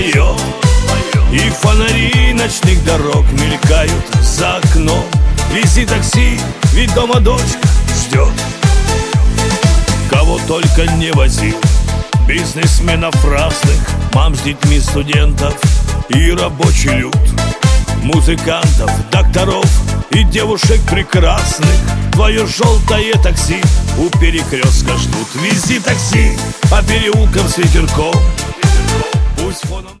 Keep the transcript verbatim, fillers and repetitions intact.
поет, и фонари ночных дорог мелькают за окном. Вези такси, ведь дома дочка ждет. Кого только не возил, бизнесменов разных, мам с детьми студентов и рабочий люд, музыкантов, докторов и девушек прекрасных. Твое желтое такси у перекрестка ждут. Вези такси по переулкам с ветерком, пусть фоном